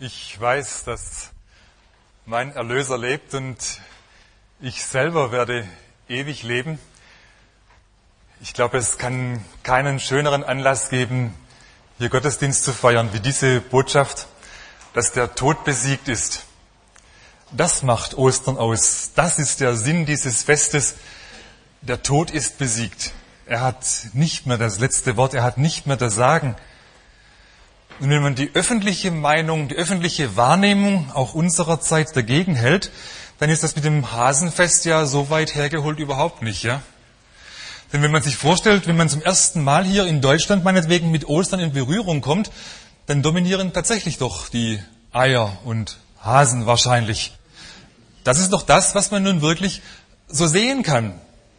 Ich weiß, dass mein Erlöser lebt und ich selber werde ewig leben. Ich glaube, es kann keinen schöneren Anlass geben, hier Gottesdienst zu feiern, wie diese Botschaft, dass der Tod besiegt ist. Das macht Ostern aus. Das ist der Sinn dieses Festes. Der Tod ist besiegt. Er hat nicht mehr das letzte Wort, er hat nicht mehr das Sagen. Und wenn man die öffentliche Meinung, die öffentliche Wahrnehmung auch unserer Zeit dagegen hält, dann ist das mit dem Hasenfest ja so weit hergeholt überhaupt nicht, ja? Denn wenn man sich vorstellt, wenn man zum ersten Mal hier in Deutschland meinetwegen mit Ostern in Berührung kommt, dann dominieren tatsächlich doch die Eier und Hasen wahrscheinlich. Das ist doch das, was man nun wirklich so sehen kann.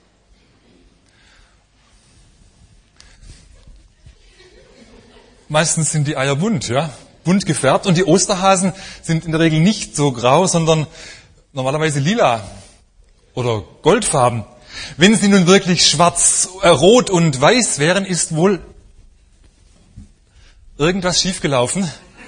Meistens sind die Eier bunt, ja, bunt gefärbt, und die Osterhasen sind in der Regel nicht so grau, sondern normalerweise lila oder goldfarben. Wenn sie nun wirklich schwarz, rot und weiß wären, ist wohl irgendwas schiefgelaufen.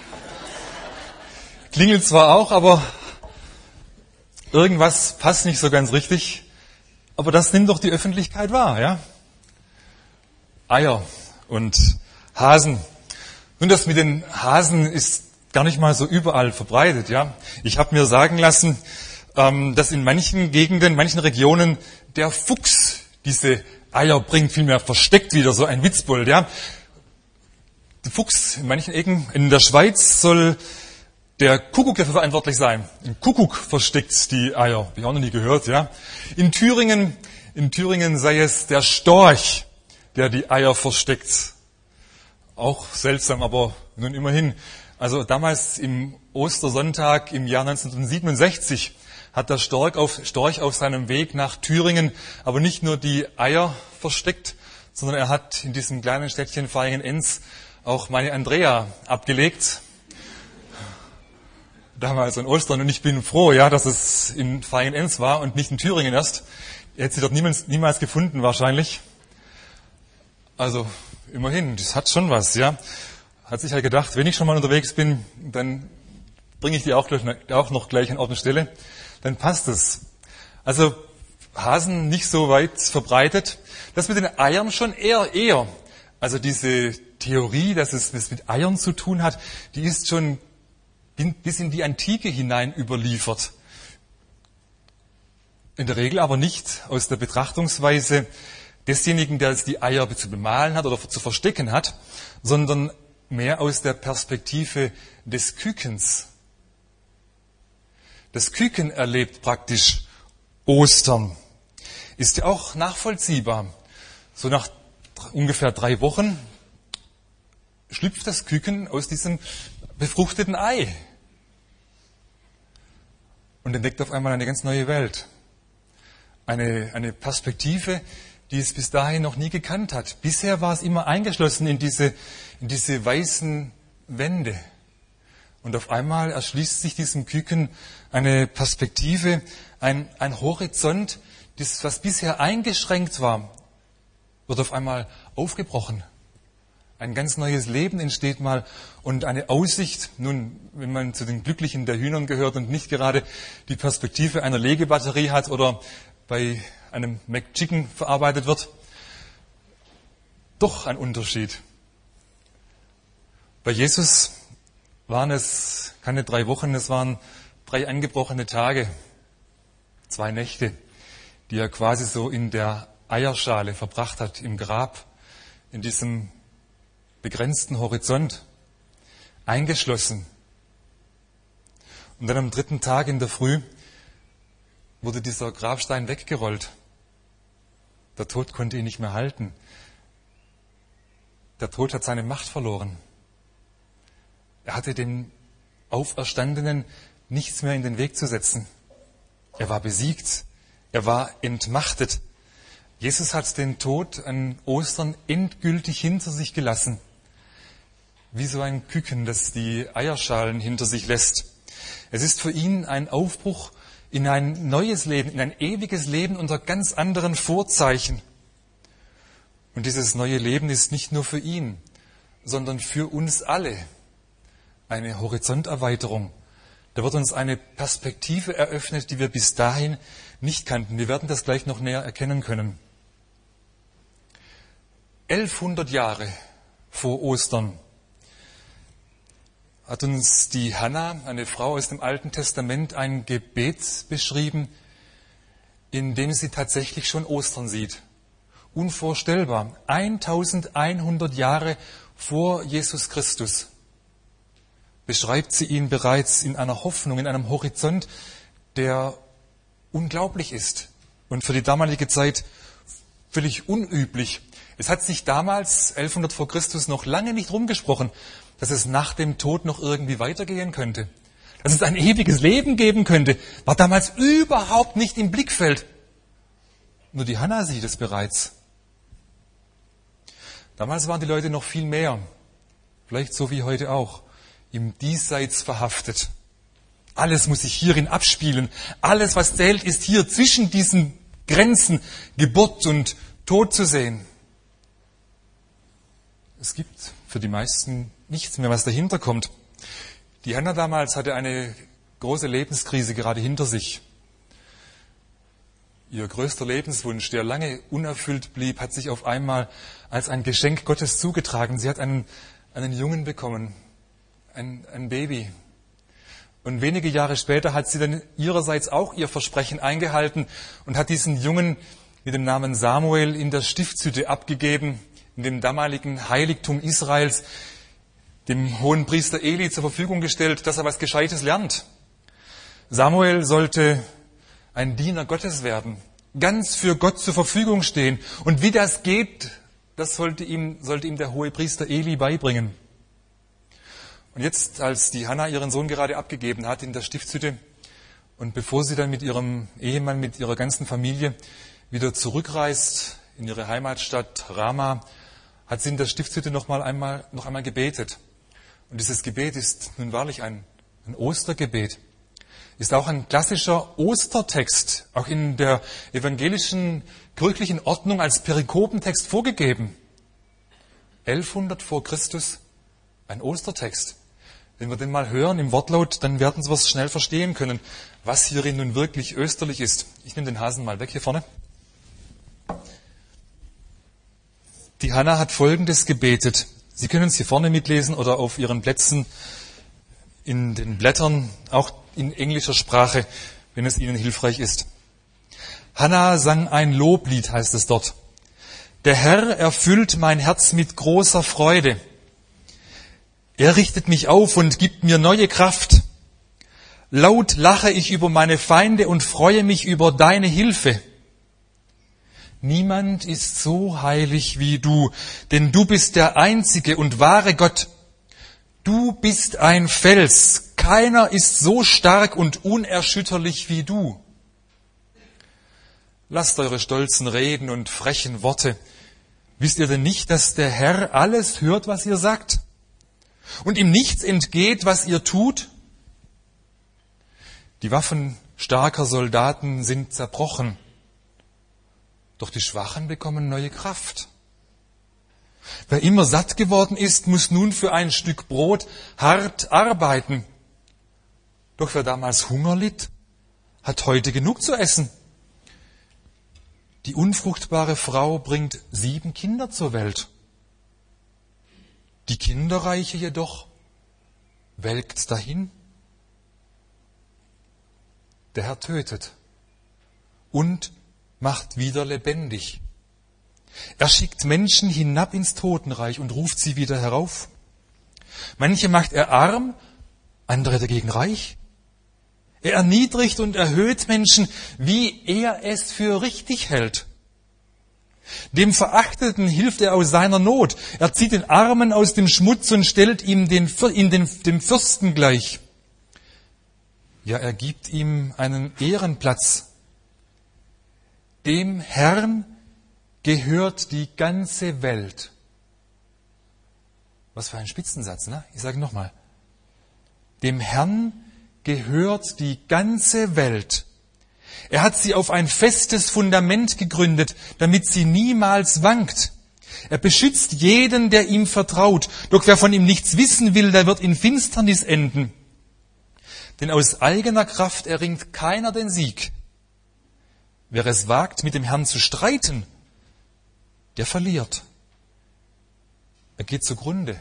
Klingelt zwar auch, aber irgendwas passt nicht so ganz richtig. Aber das nimmt doch die Öffentlichkeit wahr, ja? Eier und Hasen. Nun, das mit den Hasen ist gar nicht mal so überall verbreitet, ja. Ich habe mir sagen lassen, dass in manchen Gegenden, manchen Regionen der Fuchs diese Eier bringt, vielmehr versteckt wieder, so ein Witzbold, ja. Der Fuchs in manchen Ecken, in der Schweiz soll der Kuckuck dafür verantwortlich sein. Ein Kuckuck versteckt die Eier, habe ich auch noch nie gehört, ja. In Thüringen sei es der Storch, der die Eier versteckt. Auch seltsam, aber nun immerhin. Also damals im Ostersonntag im Jahr 1967 hat der Storch auf seinem Weg nach Thüringen aber nicht nur die Eier versteckt, sondern er hat in diesem kleinen Städtchen Vaihingen-Enz auch meine Andrea abgelegt. Damals an Ostern, und ich bin froh, ja, dass es in Vaihingen-Enz war und nicht in Thüringen erst. Er hätte sie dort niemals gefunden wahrscheinlich. Also immerhin, das hat schon was, ja. Hat sich halt gedacht, wenn ich schon mal unterwegs bin, dann bringe ich die auch noch gleich an Ort und Stelle. Dann passt es. Also Hasen nicht so weit verbreitet. Das mit den Eiern schon eher. Also diese Theorie, dass es mit Eiern zu tun hat, die ist schon bis in die Antike hinein überliefert. In der Regel aber nicht aus der Betrachtungsweise desjenigen, der die Eier zu bemalen hat oder zu verstecken hat, sondern mehr aus der Perspektive des Kükens. Das Küken erlebt praktisch Ostern. Ist ja auch nachvollziehbar. So nach ungefähr 3 Wochen schlüpft das Küken aus diesem befruchteten Ei und entdeckt auf einmal eine ganz neue Welt. Eine Perspektive, die es bis dahin noch nie gekannt hat. Bisher war es immer eingeschlossen in diese weißen Wände. Und auf einmal erschließt sich diesem Küken eine Perspektive, ein Horizont, was bisher eingeschränkt war, wird auf einmal aufgebrochen. Ein ganz neues Leben entsteht mal und eine Aussicht, nun, wenn man zu den Glücklichen der Hühnern gehört und nicht gerade die Perspektive einer Legebatterie hat oder bei einem McChicken verarbeitet wird, doch ein Unterschied. Bei Jesus waren es keine 3 Wochen, es waren 3 angebrochene Tage, 2 Nächte, die er quasi so in der Eierschale verbracht hat, im Grab, in diesem begrenzten Horizont, eingeschlossen. Und dann am 3. Tag in der Früh wurde dieser Grabstein weggerollt. Der Tod konnte ihn nicht mehr halten. Der Tod hat seine Macht verloren. Er hatte dem Auferstandenen nichts mehr in den Weg zu setzen. Er war besiegt. Er war entmachtet. Jesus hat den Tod an Ostern endgültig hinter sich gelassen. Wie so ein Küken, das die Eierschalen hinter sich lässt. Es ist für ihn ein Aufbruch in ein neues Leben, in ein ewiges Leben unter ganz anderen Vorzeichen. Und dieses neue Leben ist nicht nur für ihn, sondern für uns alle. eine Horizonterweiterung. Da wird uns eine Perspektive eröffnet, die wir bis dahin nicht kannten. Wir werden das gleich noch näher erkennen können. 1100 Jahre vor Ostern hat uns die Hannah, eine Frau aus dem Alten Testament, ein Gebet beschrieben, in dem sie tatsächlich schon Ostern sieht. Unvorstellbar. 1100 Jahre vor Jesus Christus beschreibt sie ihn bereits in einer Hoffnung, in einem Horizont, der unglaublich ist und für die damalige Zeit völlig unüblich. Es hat sich damals, 1100 vor Christus, noch lange nicht rumgesprochen, dass es nach dem Tod noch irgendwie weitergehen könnte. Dass es ein ewiges Leben geben könnte, war damals überhaupt nicht im Blickfeld. Nur die Hannah sieht es bereits. Damals waren die Leute noch viel mehr, vielleicht so wie heute auch, im Diesseits verhaftet. Alles muss sich hierin abspielen. Alles, was zählt, ist hier zwischen diesen Grenzen Geburt und Tod zu sehen. Es gibt für die meisten nichts mehr, was dahinter kommt. Die Hannah damals hatte eine große Lebenskrise gerade hinter sich. Ihr größter Lebenswunsch, der lange unerfüllt blieb, hat sich auf einmal als ein Geschenk Gottes zugetragen. Sie hat einen Jungen bekommen, ein Baby. Und wenige Jahre später hat sie dann ihrerseits auch ihr Versprechen eingehalten und hat diesen Jungen mit dem Namen Samuel in der Stiftshütte abgegeben, in dem damaligen Heiligtum Israels, dem Hohenpriester Eli zur Verfügung gestellt, dass er was Gescheites lernt. Samuel sollte ein Diener Gottes werden, ganz für Gott zur Verfügung stehen. Und wie das geht, das sollte ihm der Hohepriester Eli beibringen. Und jetzt, als die Hannah ihren Sohn gerade abgegeben hat in der Stiftshütte und bevor sie dann mit ihrem Ehemann, mit ihrer ganzen Familie wieder zurückreist in ihre Heimatstadt Rama, hat sie in der Stiftshütte noch einmal gebetet. Und dieses Gebet ist nun wahrlich ein Ostergebet. Ist auch ein klassischer Ostertext, auch in der evangelischen kirchlichen Ordnung als Perikopentext vorgegeben. 1100 vor Christus, ein Ostertext. Wenn wir den mal hören im Wortlaut, dann werden wir es schnell verstehen können, was hierin nun wirklich österlich ist. Ich nehme den Hasen mal weg hier vorne. Die Hannah hat Folgendes gebetet. Sie können es hier vorne mitlesen oder auf Ihren Plätzen in den Blättern, auch in englischer Sprache, wenn es Ihnen hilfreich ist. Hannah sang ein Loblied, heißt es dort. Der Herr erfüllt mein Herz mit großer Freude. Er richtet mich auf und gibt mir neue Kraft. Laut lache ich über meine Feinde und freue mich über deine Hilfe. Niemand ist so heilig wie du, denn du bist der einzige und wahre Gott. Du bist ein Fels. Keiner ist so stark und unerschütterlich wie du. Lasst eure stolzen Reden und frechen Worte. Wisst ihr denn nicht, dass der Herr alles hört, was ihr sagt? Und ihm nichts entgeht, was ihr tut? Die Waffen starker Soldaten sind zerbrochen, doch die Schwachen bekommen neue Kraft. Wer immer satt geworden ist, muss nun für ein Stück Brot hart arbeiten. Doch wer damals Hunger litt, hat heute genug zu essen. Die unfruchtbare Frau bringt 7 Kinder zur Welt. Die Kinderreiche jedoch welkt dahin. Der Herr tötet und macht wieder lebendig. Er schickt Menschen hinab ins Totenreich und ruft sie wieder herauf. Manche macht er arm, andere dagegen reich. Er erniedrigt und erhöht Menschen, wie er es für richtig hält. Dem Verachteten hilft er aus seiner Not. Er zieht den Armen aus dem Schmutz und stellt ihm dem Fürsten gleich. Ja, er gibt ihm einen Ehrenplatz. Dem Herrn gehört die ganze Welt. Was für ein Spitzensatz, ne? Ich sage nochmal. Dem Herrn gehört die ganze Welt. Er hat sie auf ein festes Fundament gegründet, damit sie niemals wankt. Er beschützt jeden, der ihm vertraut. Doch wer von ihm nichts wissen will, der wird in Finsternis enden. Denn aus eigener Kraft erringt keiner den Sieg. Wer es wagt, mit dem Herrn zu streiten, der verliert. Er geht zugrunde.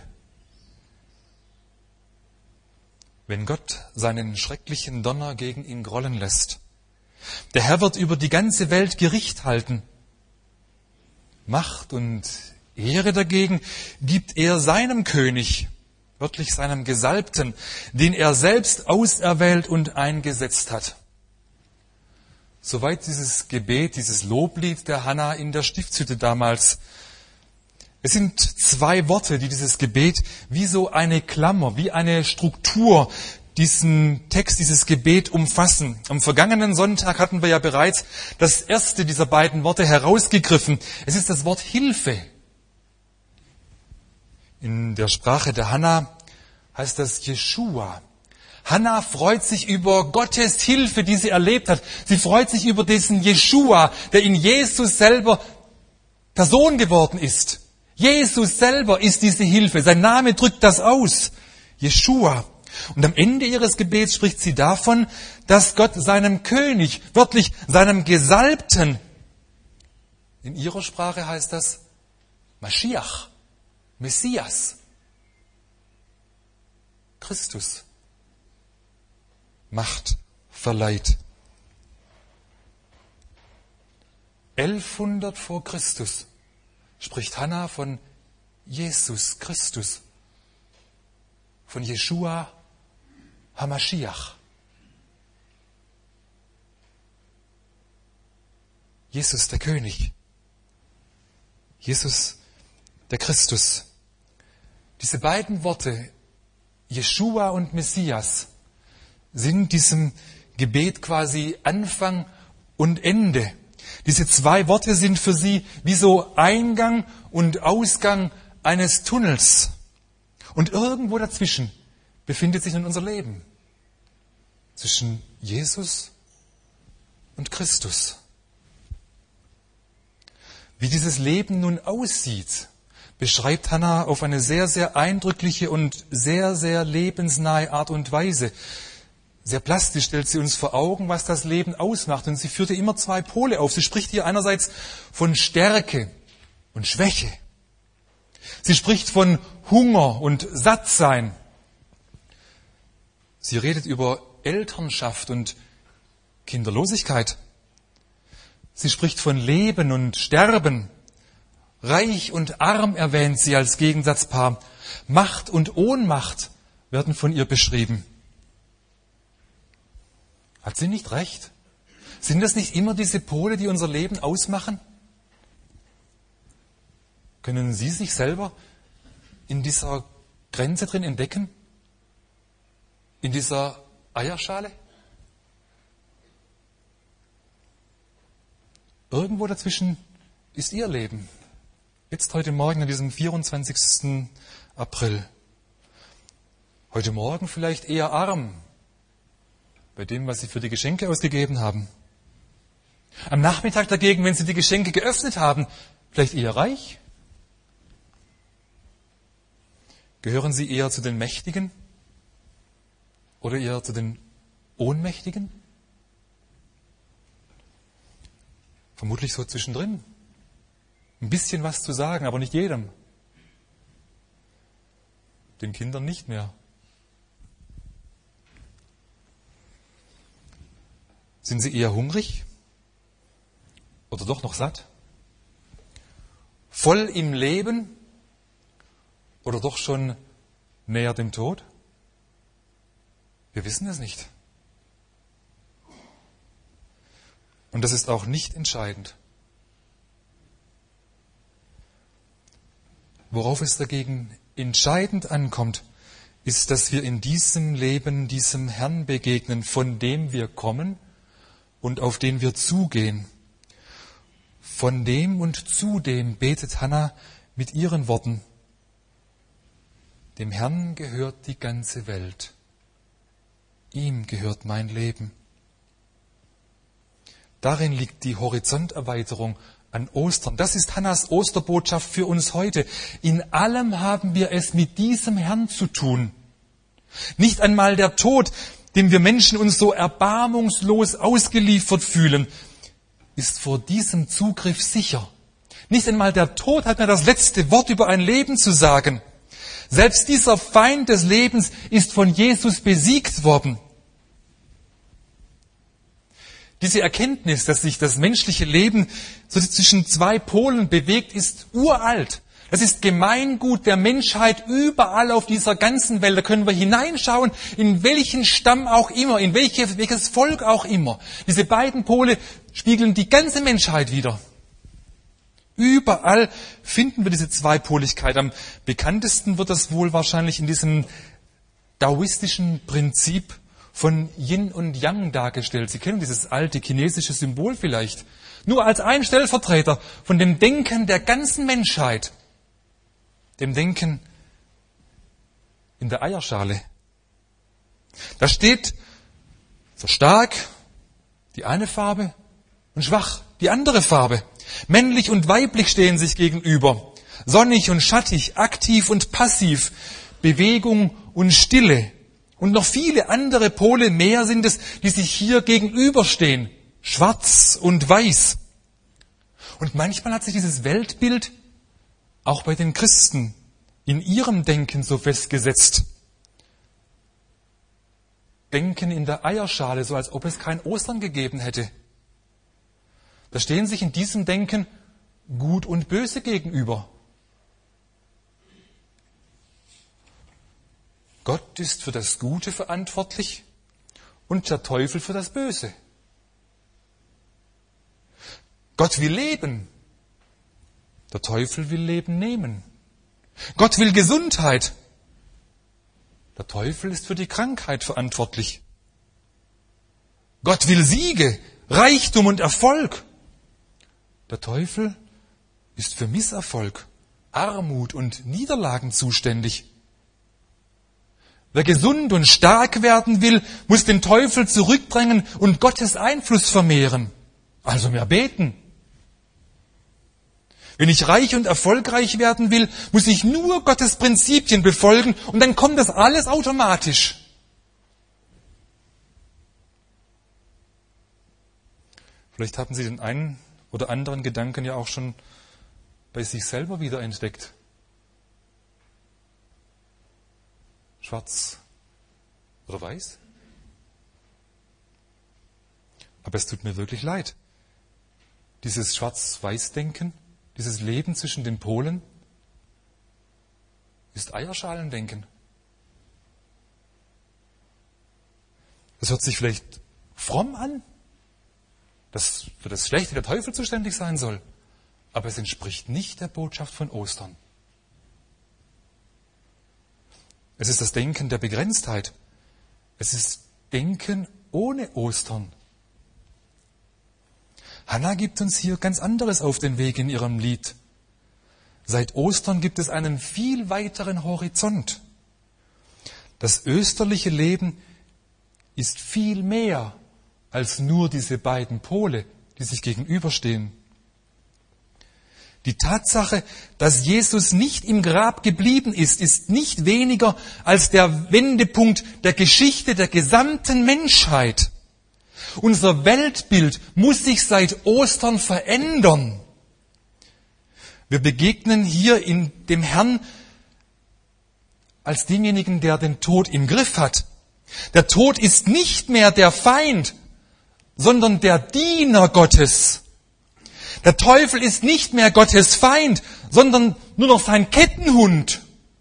Wenn Gott seinen schrecklichen Donner gegen ihn grollen lässt. Der Herr wird über die ganze Welt Gericht halten. Macht und Ehre dagegen gibt er seinem König, wörtlich seinem Gesalbten, den er selbst auserwählt und eingesetzt hat. Soweit dieses Gebet, dieses Loblied der Hannah in der Stiftshütte damals. Es sind zwei Worte, die dieses Gebet wie so eine Klammer, wie eine Struktur diesen Text, dieses Gebet umfassen. Am vergangenen Sonntag hatten wir ja bereits das erste dieser beiden Worte herausgegriffen. Es ist das Wort Hilfe. In der Sprache der Hannah heißt das Jeschua. Hannah freut sich über Gottes Hilfe, die sie erlebt hat. Sie freut sich über diesen Jeschua, der in Jesus selber Person geworden ist. Jesus selber ist diese Hilfe. Sein Name drückt das aus. Jeschua. Und am Ende ihres Gebets spricht sie davon, dass Gott seinem König, wörtlich seinem Gesalbten, in ihrer Sprache heißt das Maschiach, Messias, Christus, Macht verleiht. 1100 vor Christus spricht Hannah von Jesus Christus, von Jeschua HaMashiach. Jesus der König, Jesus der Christus. Diese beiden Worte, Jeschua und Messias, sind diesem Gebet quasi Anfang und Ende. Diese zwei Worte sind für sie wie so Eingang und Ausgang eines Tunnels. Und irgendwo dazwischen befindet sich nun unser Leben. Zwischen Jesus und Christus. Wie dieses Leben nun aussieht, beschreibt Hannah auf eine sehr, sehr eindrückliche und sehr, sehr lebensnahe Art und Weise. Sehr plastisch stellt sie uns vor Augen, was das Leben ausmacht. Und sie führte immer zwei Pole auf. Sie spricht hier einerseits von Stärke und Schwäche. Sie spricht von Hunger und Sattsein. Sie redet über Elternschaft und Kinderlosigkeit. Sie spricht von Leben und Sterben. Reich und arm erwähnt sie als Gegensatzpaar. Macht und Ohnmacht werden von ihr beschrieben. Hat sie nicht recht? Sind das nicht immer diese Pole, die unser Leben ausmachen? Können Sie sich selber in dieser Grenze drin entdecken? In dieser Eierschale? Irgendwo dazwischen ist Ihr Leben. Jetzt heute Morgen an diesem 24. April. Heute Morgen vielleicht eher arm bei dem, was Sie für die Geschenke ausgegeben haben. Am Nachmittag dagegen, wenn Sie die Geschenke geöffnet haben, vielleicht eher reich? Gehören Sie eher zu den Mächtigen oder eher zu den Ohnmächtigen? Vermutlich so zwischendrin. Ein bisschen was zu sagen, aber nicht jedem. Den Kindern nicht mehr. Sind Sie eher hungrig oder doch noch satt? Voll im Leben oder doch schon näher dem Tod? Wir wissen es nicht. Und das ist auch nicht entscheidend. Worauf es dagegen entscheidend ankommt, ist, dass wir in diesem Leben diesem Herrn begegnen, von dem wir kommen und auf den wir zugehen. Von dem und zu dem betet Hannah mit ihren Worten. Dem Herrn gehört die ganze Welt. Ihm gehört mein Leben. Darin liegt die Horizonterweiterung an Ostern. Das ist Hannas Osterbotschaft für uns heute. In allem haben wir es mit diesem Herrn zu tun. Nicht einmal der Tod, dem wir Menschen uns so erbarmungslos ausgeliefert fühlen, ist vor diesem Zugriff sicher. Nicht einmal der Tod hat mehr das letzte Wort über ein Leben zu sagen. Selbst dieser Feind des Lebens ist von Jesus besiegt worden. Diese Erkenntnis, dass sich das menschliche Leben so zwischen zwei Polen bewegt, ist uralt. Das ist Gemeingut der Menschheit überall auf dieser ganzen Welt. Da können wir hineinschauen, in welchen Stamm auch immer, in welches Volk auch immer. Diese beiden Pole spiegeln die ganze Menschheit wider. Überall finden wir diese Zweipoligkeit. Am bekanntesten wird das wohl wahrscheinlich in diesem daoistischen Prinzip von Yin und Yang dargestellt. Sie kennen dieses alte chinesische Symbol vielleicht. Nur als ein Stellvertreter von dem Denken der ganzen Menschheit. Dem Denken in der Eierschale. Da steht so stark die eine Farbe und schwach die andere Farbe. Männlich und weiblich stehen sich gegenüber. Sonnig und schattig, aktiv und passiv, Bewegung und Stille. Und noch viele andere Pole mehr sind es, die sich hier gegenüberstehen. Schwarz und weiß. Und manchmal hat sich dieses Weltbild auch bei den Christen in ihrem Denken so festgesetzt. Denken in der Eierschale, so als ob es kein Ostern gegeben hätte. Da stehen sich in diesem Denken Gut und Böse gegenüber. Gott ist für das Gute verantwortlich und der Teufel für das Böse. Gott will Leben. Der Teufel will Leben nehmen. Gott will Gesundheit. Der Teufel ist für die Krankheit verantwortlich. Gott will Siege, Reichtum und Erfolg. Der Teufel ist für Misserfolg, Armut und Niederlagen zuständig. Wer gesund und stark werden will, muss den Teufel zurückdrängen und Gottes Einfluss vermehren. Also mehr beten. Wenn ich reich und erfolgreich werden will, muss ich nur Gottes Prinzipien befolgen und dann kommt das alles automatisch. Vielleicht haben Sie den einen oder anderen Gedanken ja auch schon bei sich selber wieder entdeckt. Schwarz oder weiß? Aber es tut mir wirklich leid. Dieses Schwarz-Weiß-Denken, dieses Leben zwischen den Polen, ist Eierschalendenken. Das hört sich vielleicht fromm an, dass für das Schlechte der Teufel zuständig sein soll, aber es entspricht nicht der Botschaft von Ostern. Es ist das Denken der Begrenztheit. Es ist Denken ohne Ostern. Hannah gibt uns hier ganz anderes auf den Weg in ihrem Lied. Seit Ostern gibt es einen viel weiteren Horizont. Das österliche Leben ist viel mehr als nur diese beiden Pole, die sich gegenüberstehen. Die Tatsache, dass Jesus nicht im Grab geblieben ist, ist nicht weniger als der Wendepunkt der Geschichte der gesamten Menschheit. Unser Weltbild muss sich seit Ostern verändern. Wir begegnen hier in dem Herrn als demjenigen, der den Tod im Griff hat. Der Tod ist nicht mehr der Feind, sondern der Diener Gottes. Der Teufel ist nicht mehr Gottes Feind, sondern nur noch sein Kettenhund.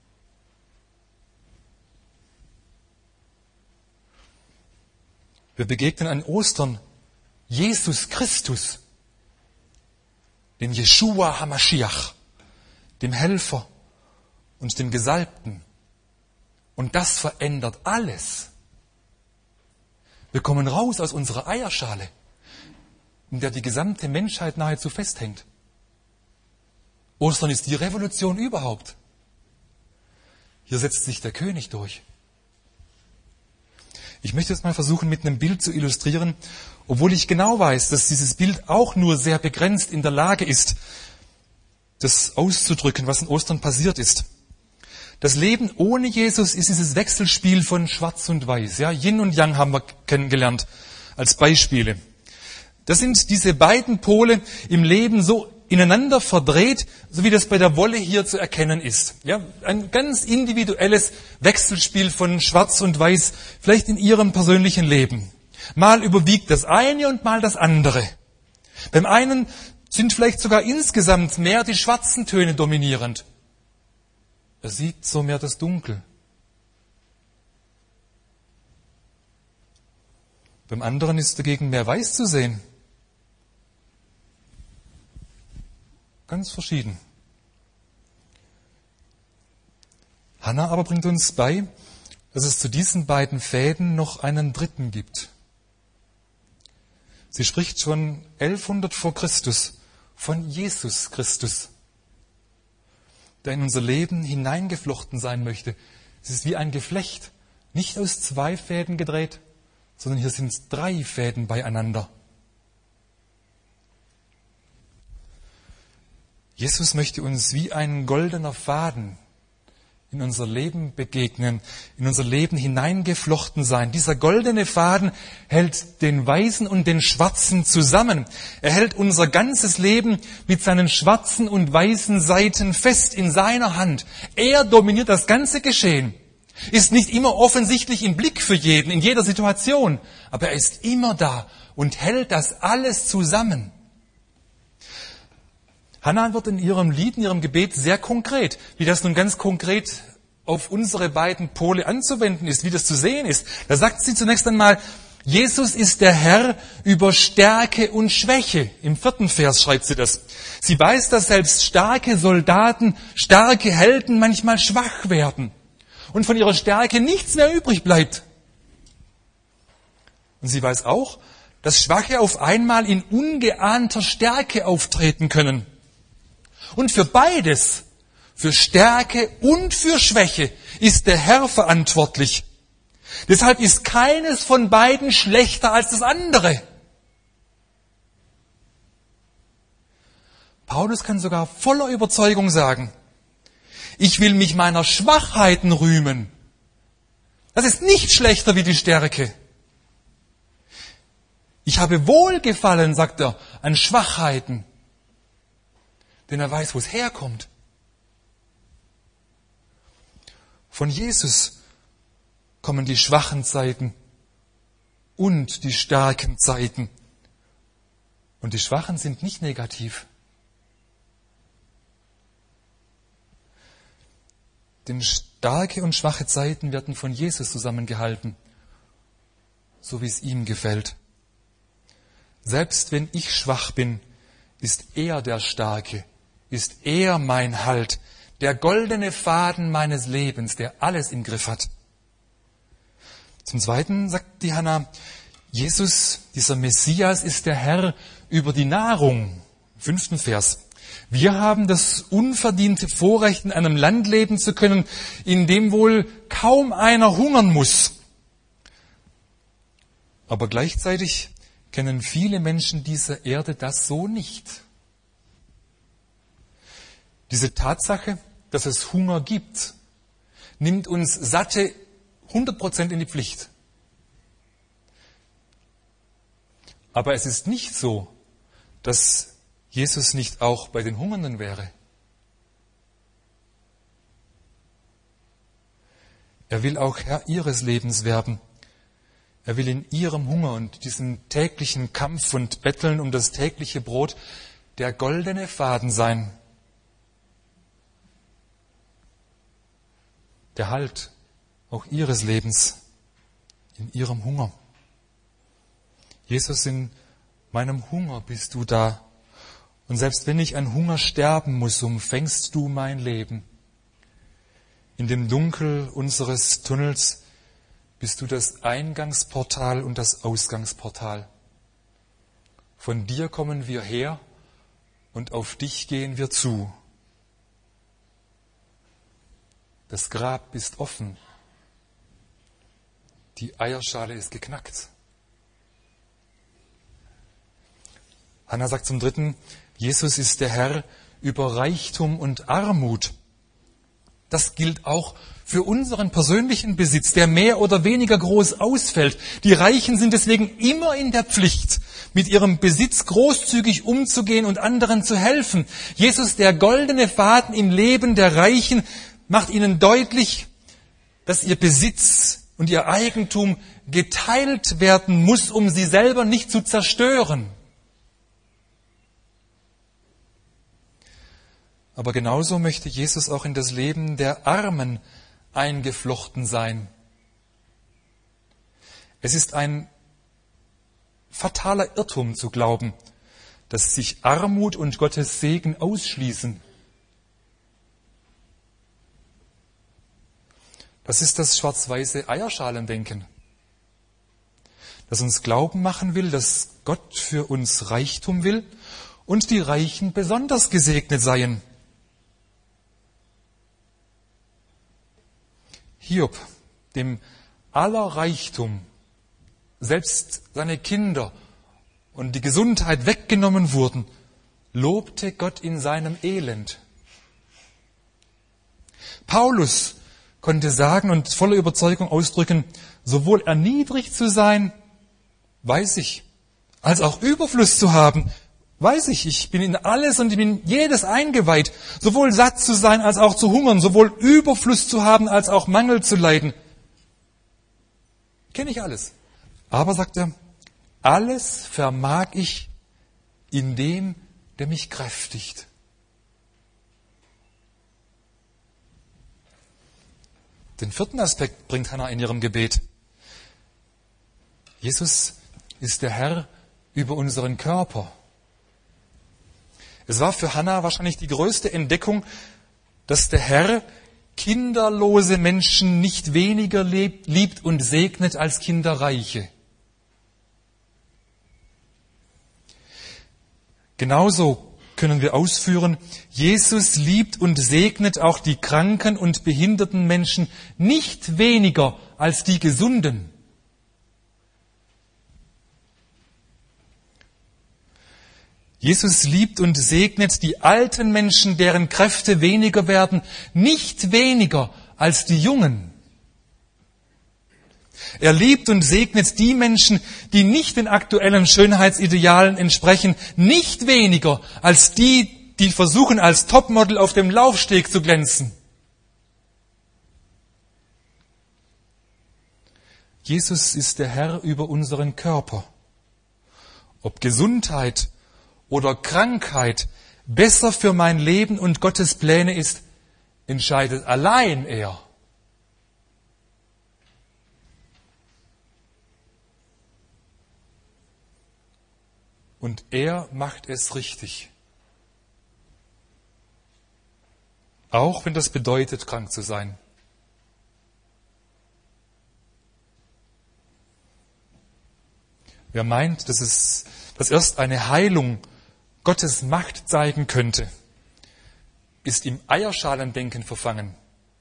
Wir begegnen an Ostern Jesus Christus, den Jeschua HaMashiach, dem Helfer und dem Gesalbten. Und das verändert alles. Wir kommen raus aus unserer Eierschale, in der die gesamte Menschheit nahezu festhängt. Ostern ist die Revolution überhaupt. Hier setzt sich der König durch. Ich möchte es mal versuchen, mit einem Bild zu illustrieren, obwohl ich genau weiß, dass dieses Bild auch nur sehr begrenzt in der Lage ist, das auszudrücken, was in Ostern passiert ist. Das Leben ohne Jesus ist dieses Wechselspiel von Schwarz und Weiß. Ja, Yin und Yang haben wir kennengelernt als Beispiele. Das sind diese beiden Pole im Leben so ineinander verdreht, so wie das bei der Wolle hier zu erkennen ist. Ja, ein ganz individuelles Wechselspiel von Schwarz und Weiß, vielleicht in Ihrem persönlichen Leben. Mal überwiegt das eine und mal das andere. Beim einen sind vielleicht sogar insgesamt mehr die schwarzen Töne dominierend. Er sieht so mehr das Dunkel. Beim anderen ist dagegen mehr Weiß zu sehen. Ganz verschieden. Hannah aber bringt uns bei, dass es zu diesen beiden Fäden noch einen dritten gibt. Sie spricht schon 1100 vor Christus von Jesus Christus, der in unser Leben hineingeflochten sein möchte. Es ist wie ein Geflecht, nicht aus 2 Fäden gedreht, sondern hier sind 3 Fäden beieinander. Jesus möchte uns wie ein goldener Faden in unser Leben begegnen, in unser Leben hineingeflochten sein. Dieser goldene Faden hält den Weißen und den Schwarzen zusammen. Er hält unser ganzes Leben mit seinen schwarzen und weißen Seiten fest in seiner Hand. Er dominiert das ganze Geschehen. Ist nicht immer offensichtlich im Blick für jeden, in jeder Situation, aber er ist immer da und hält das alles zusammen. Hannah wird in ihrem Lied, in ihrem Gebet sehr konkret, wie das nun ganz konkret auf unsere beiden Pole anzuwenden ist, wie das zu sehen ist. Da sagt sie zunächst einmal, Jesus ist der Herr über Stärke und Schwäche. Im 4. Vers schreibt sie das. Sie weiß, dass selbst starke Soldaten, starke Helden manchmal schwach werden und von ihrer Stärke nichts mehr übrig bleibt. Und sie weiß auch, dass Schwache auf einmal in ungeahnter Stärke auftreten können. Und für beides, für Stärke und für Schwäche, ist der Herr verantwortlich. Deshalb ist keines von beiden schlechter als das andere. Paulus kann sogar voller Überzeugung sagen, ich will mich meiner Schwachheiten rühmen. Das ist nicht schlechter wie die Stärke. Ich habe Wohlgefallen, sagt er, an Schwachheiten. Denn er weiß, wo es herkommt. Von Jesus kommen die schwachen Zeiten und die starken Zeiten. Und die Schwachen sind nicht negativ. Denn starke und schwache Zeiten werden von Jesus zusammengehalten, so wie es ihm gefällt. Selbst wenn ich schwach bin, ist er der Starke. Ist er mein Halt, der goldene Faden meines Lebens, der alles im Griff hat. Zum Zweiten sagt die Hannah, Jesus, dieser Messias, ist der Herr über die Nahrung. 5. Vers. Wir haben das unverdiente Vorrecht, in einem Land leben zu können, in dem wohl kaum einer hungern muss. Aber gleichzeitig kennen viele Menschen dieser Erde das so nicht. Diese Tatsache, dass es Hunger gibt, nimmt uns satte 100% in die Pflicht. Aber es ist nicht so, dass Jesus nicht auch bei den Hungernden wäre. Er will auch Herr ihres Lebens werden. Er will in ihrem Hunger und diesem täglichen Kampf und Betteln um das tägliche Brot der goldene Faden sein. Der Halt auch ihres Lebens in ihrem Hunger. Jesus, in meinem Hunger bist du da. Und selbst wenn ich an Hunger sterben muss, umfängst du mein Leben. In dem Dunkel unseres Tunnels bist du das Eingangsportal und das Ausgangsportal. Von dir kommen wir her und auf dich gehen wir zu. Das Grab ist offen. Die Eierschale ist geknackt. Hannah sagt zum Dritten, Jesus ist der Herr über Reichtum und Armut. Das gilt auch für unseren persönlichen Besitz, der mehr oder weniger groß ausfällt. Die Reichen sind deswegen immer in der Pflicht, mit ihrem Besitz großzügig umzugehen und anderen zu helfen. Jesus, der goldene Faden im Leben der Reichen, macht ihnen deutlich, dass ihr Besitz und ihr Eigentum geteilt werden muss, um sie selber nicht zu zerstören. Aber genauso möchte Jesus auch in das Leben der Armen eingeflochten sein. Es ist ein fataler Irrtum zu glauben, dass sich Armut und Gottes Segen ausschließen. Das ist das schwarz-weiße Eierschalendenken, das uns glauben machen will, dass Gott für uns Reichtum will und die Reichen besonders gesegnet seien. Hiob, dem aller Reichtum, selbst seine Kinder und die Gesundheit weggenommen wurden, lobte Gott in seinem Elend. Paulus konnte sagen und voller Überzeugung ausdrücken, sowohl erniedrigt zu sein, weiß ich, als auch Überfluss zu haben, weiß ich. Ich bin in alles und ich bin jedes eingeweiht, sowohl satt zu sein als auch zu hungern, sowohl Überfluss zu haben als auch Mangel zu leiden. Kenne ich alles. Aber, sagt er, alles vermag ich in dem, der mich kräftigt. Den vierten Aspekt bringt Hannah in ihrem Gebet. Jesus ist der Herr über unseren Körper. Es war für Hannah wahrscheinlich die größte Entdeckung, dass der Herr kinderlose Menschen nicht weniger liebt und segnet als Kinderreiche. Genauso können wir ausführen, Jesus liebt und segnet auch die kranken und behinderten Menschen nicht weniger als die Gesunden. Jesus liebt und segnet die alten Menschen, deren Kräfte weniger werden, nicht weniger als die Jungen. Er liebt und segnet die Menschen, die nicht den aktuellen Schönheitsidealen entsprechen, nicht weniger als die, die versuchen, als Topmodel auf dem Laufsteg zu glänzen. Jesus ist der Herr über unseren Körper. Ob Gesundheit oder Krankheit besser für mein Leben und Gottes Pläne ist, entscheidet allein er. Und er macht es richtig. Auch wenn das bedeutet, krank zu sein. Wer meint, dass erst eine Heilung Gottes Macht zeigen könnte, ist im Eierschalendenken verfangen.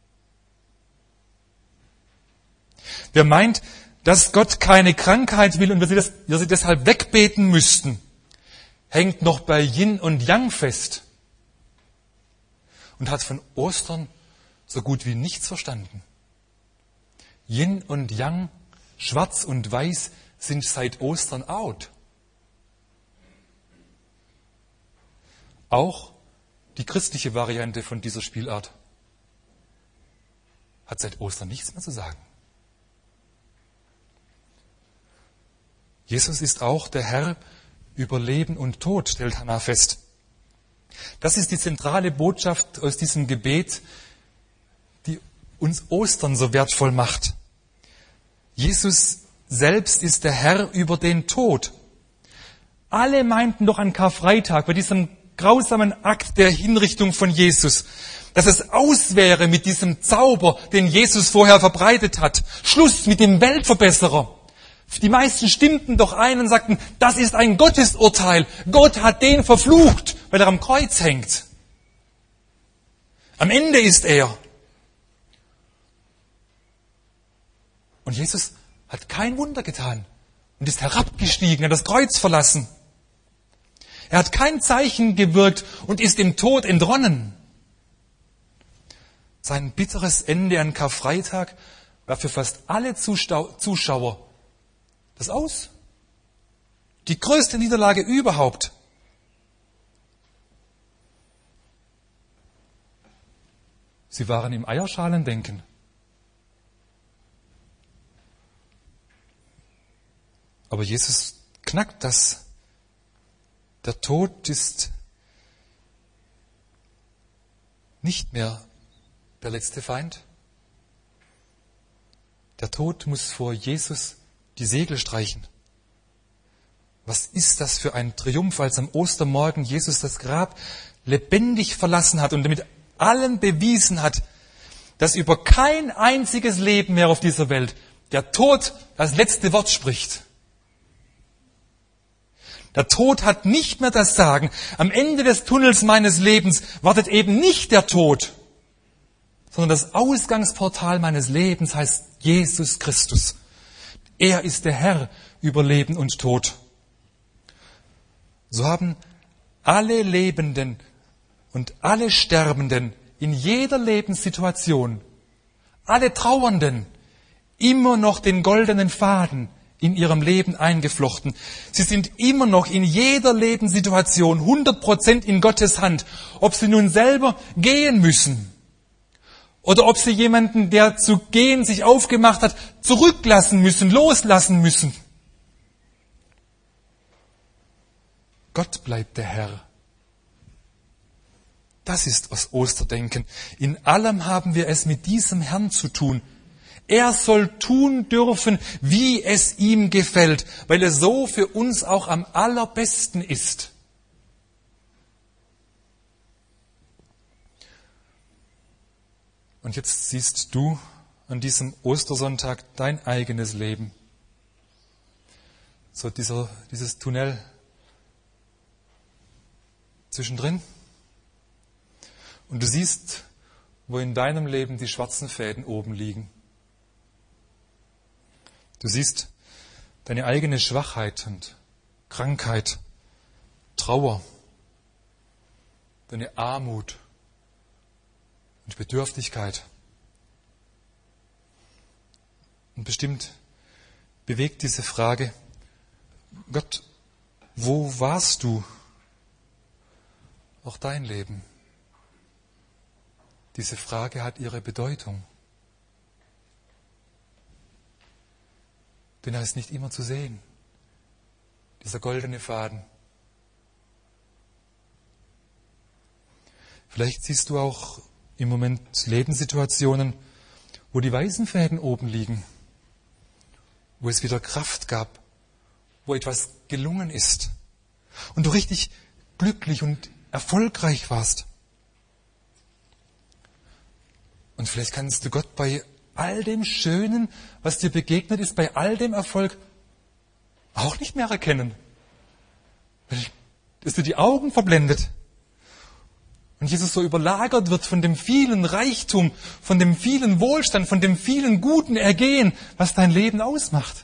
Wer meint, dass Gott keine Krankheit will und wir sie deshalb wegbeten müssten, hängt noch bei Yin und Yang fest und hat von Ostern so gut wie nichts verstanden. Yin und Yang, Schwarz und Weiß, sind seit Ostern out. Auch die christliche Variante von dieser Spielart hat seit Ostern nichts mehr zu sagen. Jesus ist auch der Herr über Leben und Tod, stellt Hannah fest. Das ist die zentrale Botschaft aus diesem Gebet, die uns Ostern so wertvoll macht. Jesus selbst ist der Herr über den Tod. Alle meinten doch an Karfreitag, bei diesem grausamen Akt der Hinrichtung von Jesus, dass es aus wäre mit diesem Zauber, den Jesus vorher verbreitet hat. Schluss mit dem Weltverbesserer. Die meisten stimmten doch ein und sagten, das ist ein Gottesurteil. Gott hat den verflucht, weil er am Kreuz hängt. Am Ende ist er. Und Jesus hat kein Wunder getan und ist herabgestiegen, hat das Kreuz verlassen. Er hat kein Zeichen gewirkt und ist dem Tod entronnen. Sein bitteres Ende an Karfreitag war für fast alle Zuschauer das Aus. Die größte Niederlage überhaupt. Sie waren im Eierschalendenken. Aber Jesus knackt das. Der Tod ist nicht mehr der letzte Feind. Der Tod muss vor Jesus die Segel streichen. Was ist das für ein Triumph, als am Ostermorgen Jesus das Grab lebendig verlassen hat und damit allen bewiesen hat, dass über kein einziges Leben mehr auf dieser Welt der Tod das letzte Wort spricht. Der Tod hat nicht mehr das Sagen. Am Ende des Tunnels meines Lebens wartet eben nicht der Tod, sondern das Ausgangsportal meines Lebens heißt Jesus Christus. Er ist der Herr über Leben und Tod. So haben alle Lebenden und alle Sterbenden in jeder Lebenssituation, alle Trauernden, immer noch den goldenen Faden in ihrem Leben eingeflochten. Sie sind immer noch in jeder Lebenssituation 100% in Gottes Hand, ob sie nun selber gehen müssen oder ob sie jemanden, der zu gehen sich aufgemacht hat, zurücklassen müssen, loslassen müssen. Gott bleibt der Herr. Das ist das Osterdenken. In allem haben wir es mit diesem Herrn zu tun. Er soll tun dürfen, wie es ihm gefällt, weil er so für uns auch am allerbesten ist. Und jetzt siehst du an diesem Ostersonntag dein eigenes Leben. So dieses Tunnel zwischendrin. Und du siehst, wo in deinem Leben die schwarzen Fäden oben liegen. Du siehst deine eigene Schwachheit und Krankheit, Trauer, deine Armut und Bedürftigkeit. Und bestimmt bewegt diese Frage, Gott, wo warst du? Auch dein Leben. Diese Frage hat ihre Bedeutung. Denn er ist nicht immer zu sehen. Dieser goldene Faden. Vielleicht siehst du auch im Moment Lebenssituationen, wo die weißen Fäden oben liegen, wo es wieder Kraft gab, wo etwas gelungen ist und du richtig glücklich und erfolgreich warst. Und vielleicht kannst du Gott bei all dem Schönen, was dir begegnet ist, bei all dem Erfolg auch nicht mehr erkennen. Weil es dir die Augen verblendet. Und Jesus so überlagert wird von dem vielen Reichtum, von dem vielen Wohlstand, von dem vielen guten Ergehen, was dein Leben ausmacht.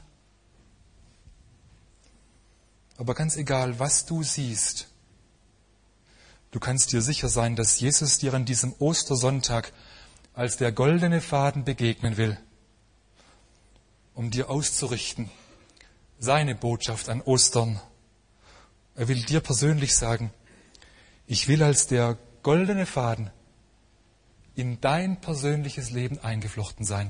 Aber ganz egal, was du siehst, du kannst dir sicher sein, dass Jesus dir an diesem Ostersonntag als der goldene Faden begegnen will, um dir auszurichten, seine Botschaft an Ostern. Er will dir persönlich sagen, ich will als der goldene Faden in dein persönliches Leben eingeflochten sein.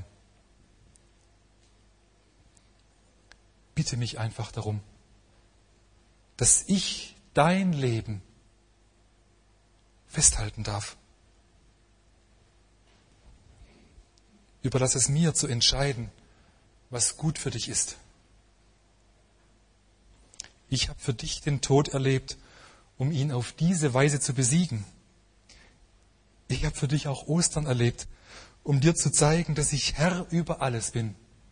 Bitte mich einfach darum, dass ich dein Leben festhalten darf. Überlass es mir zu entscheiden, was gut für dich ist. Ich habe für dich den Tod erlebt, um ihn auf diese Weise zu besiegen. Ich habe für dich auch Ostern erlebt, um dir zu zeigen, dass ich Herr über alles bin.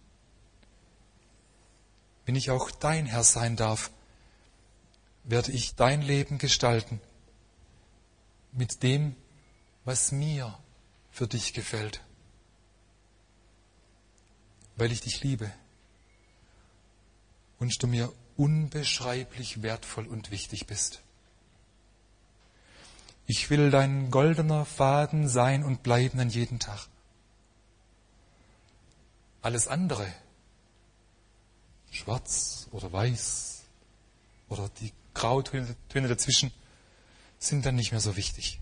Wenn ich auch dein Herr sein darf, werde ich dein Leben gestalten mit dem, was mir für dich gefällt. Weil ich dich liebe und du mir unbeschreiblich wertvoll und wichtig bist. Ich will dein goldener Faden sein und bleiben an jedem Tag. Alles andere, schwarz oder weiß oder die Grautöne dazwischen, sind dann nicht mehr so wichtig.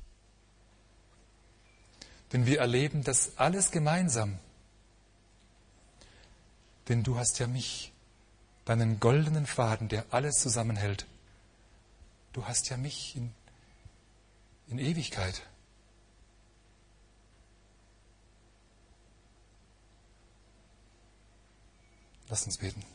Denn wir erleben das alles gemeinsam. Denn du hast ja mich, deinen goldenen Faden, der alles zusammenhält. Du hast ja mich in Ewigkeit. Lass uns beten.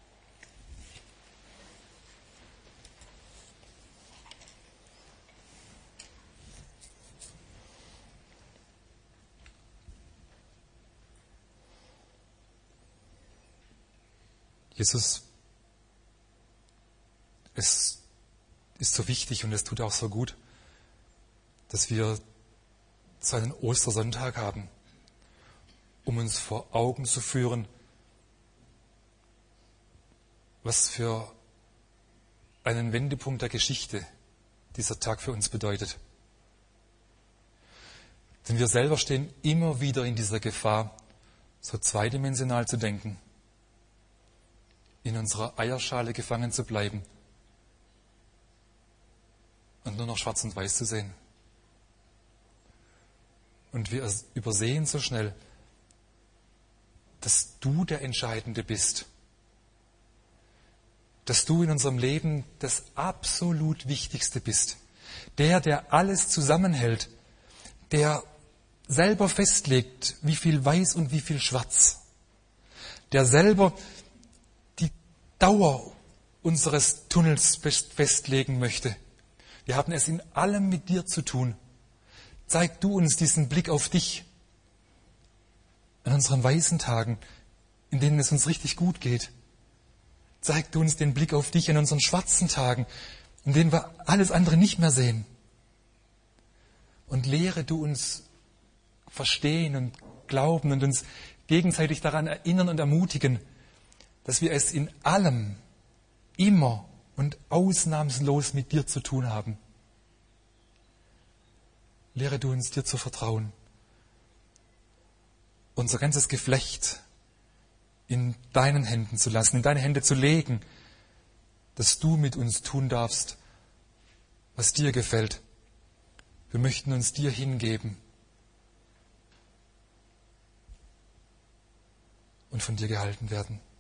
Jesus, es ist so wichtig und es tut auch so gut, dass wir so einen Ostersonntag haben, um uns vor Augen zu führen, was für einen Wendepunkt der Geschichte dieser Tag für uns bedeutet. Denn wir selber stehen immer wieder in dieser Gefahr, so zweidimensional zu denken, in unserer Eierschale gefangen zu bleiben und nur noch schwarz und weiß zu sehen. Und wir übersehen so schnell, dass du der Entscheidende bist. Dass du in unserem Leben das absolut Wichtigste bist. Der alles zusammenhält. Der selber festlegt, wie viel weiß und wie viel schwarz. Der selber die Dauer unseres Tunnels festlegen möchte. Wir haben es in allem mit dir zu tun. Zeig du uns diesen Blick auf dich an unseren weißen Tagen, in denen es uns richtig gut geht. Zeig du uns den Blick auf dich an unseren schwarzen Tagen, in denen wir alles andere nicht mehr sehen. Und lehre du uns verstehen und glauben und uns gegenseitig daran erinnern und ermutigen, dass wir es in allem, immer und ausnahmslos mit dir zu tun haben. Lehre du uns, dir zu vertrauen. Unser ganzes Geflecht in deinen Händen zu lassen, in deine Hände zu legen, dass du mit uns tun darfst, was dir gefällt. Wir möchten uns dir hingeben und von dir gehalten werden.